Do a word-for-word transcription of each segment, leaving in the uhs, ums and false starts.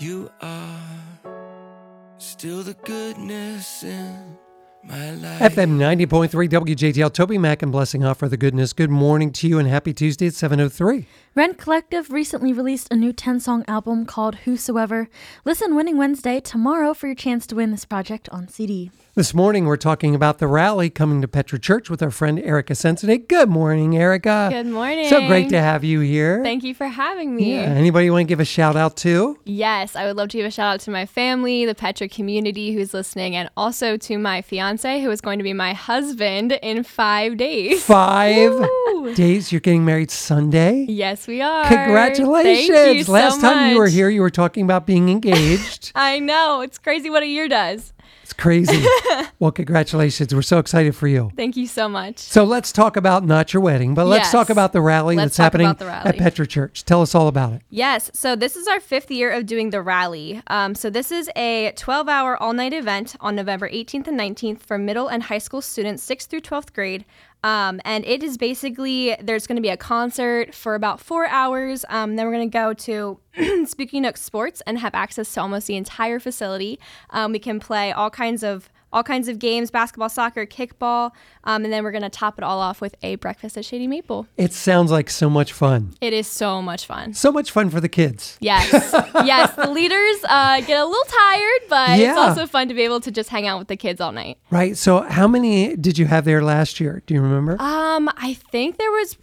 You are still the goodness in my life. F M ninety point three W J T L, Toby Mac and Blessing Offer the Goodness. Good morning to you and happy Tuesday at seven oh three. Rent Collective recently released a new ten-song album called Whosoever. Listen Winning Wednesday tomorrow for your chance to win this project on C D. This morning we're talking about the rally coming to Petra Church with our friend Erica Sensitive. Good morning, Erica. Good morning. So great to have you here. Thank you for having me. Yeah. Anybody want to give a shout out to? Yes, I would love to give a shout out to my family, the Petra community who's listening, and also to my fiance who is going to be my husband in five days. Five Woo! days? You're getting married Sunday? Yes, we are. Congratulations. Thank you so Last time you were much. here, you were talking about being engaged. I know. It's crazy what a year does. It's crazy. Well, congratulations. We're so excited for you. Thank you so much. So let's talk about not your wedding, but let's Yes. talk about the rally Let's that's talk happening about the rally. at Petra Church. Tell us all about it. Yes, so this is our fifth year of doing the rally. Um, so this is a twelve-hour all-night event on November eighteenth and nineteenth for middle and high school students, sixth through twelfth grade. Um, and it is basically, there's going to be a concert for about four hours. Um, then we're going to go to Spooky Nook Sports and have access to almost the entire facility. Um, we can play all kinds of all kinds of games, basketball, soccer, kickball, um, and then we're going to top it all off with a breakfast at Shady Maple. It sounds like so much fun. It is so much fun. So much fun for the kids. Yes. Yes, the leaders uh, get a little tired, but Yeah. it's also fun to be able to just hang out with the kids all night. Right. So how many did you have there last year? Do you remember? Um, I think there was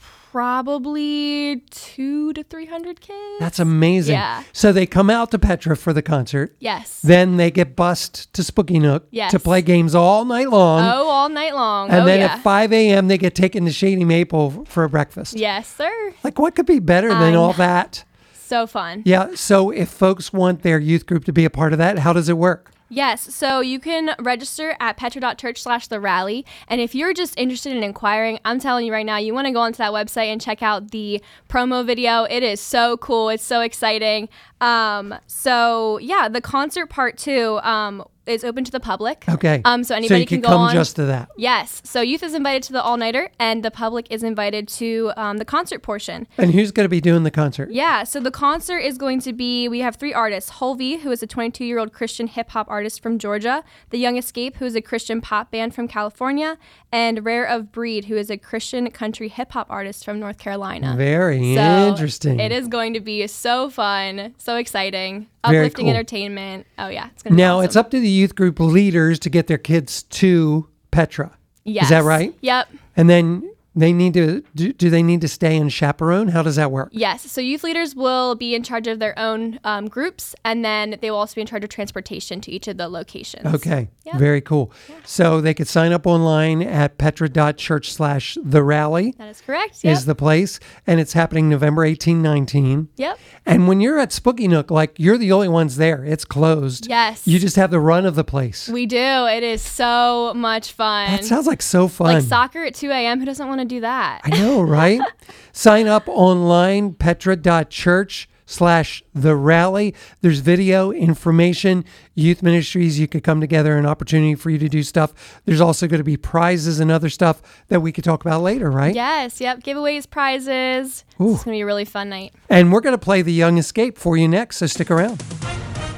probably two to three hundred kids. That's amazing. Yeah. So they come out to Petra for the concert. Yes. Then they get bussed to Spooky Nook Yes. to play games all night long. Oh, all night long. and oh, then yeah. at five a.m. they get taken to Shady Maple for a breakfast. Yes, sir. Like what could be better than I all know. that? So fun. Yeah. So if folks want their youth group to be a part of that, how does it work? Yes, so you can register at petra.church slash the rally. And if you're just interested in inquiring, I'm telling you right now, you want to go onto that website and check out the promo video. It is so cool. It's so exciting. Um, so yeah, the concert part two um, is open to the public. Okay. Um, so anybody you can can go come on. just to that. Yes. So youth is invited to the all-nighter and the public is invited to um, the concert portion. And who's going to be doing the concert? Yeah, so the concert is going to be, we have three artists. Holvey, who is a twenty-two-year-old Christian hip-hop artist from Georgia. The Young Escape, who is a Christian pop band from California. And Rare of Breed, who is a Christian country hip-hop artist from North Carolina. Very So interesting. It is going to be so fun, so exciting, Very uplifting cool. entertainment. Oh, yeah, it's going to be Now awesome. it's up to the youth group leaders to get their kids to Petra. Yes. Is that right? Yep. And then they need to, do, do they need to stay and chaperone? How does that work? Yes. So youth leaders will be in charge of their own um, groups, and then they will also be in charge of transportation to each of the locations. Okay. Yeah. Very cool. So they could sign up online at petra.church slash the rally That is correct. Yep. is the place. And it's happening November eighteenth, nineteenth. Yep. And when you're at Spooky Nook, like you're the only ones there. It's closed. Yes. You just have the run of the place. We do. It is so much fun. That sounds like so fun. like soccer at two a.m. Who doesn't want to do that? I know, right? Sign up online, petra.church slash the rally. There's video, information, youth ministries. You could come together, an opportunity for you to do stuff. There's also going to be prizes and other stuff that we could talk about later, right? Yes. Yep. Giveaways, prizes. Ooh. It's going to be a really fun night. And we're going to play The Young Escape for you next, so stick around.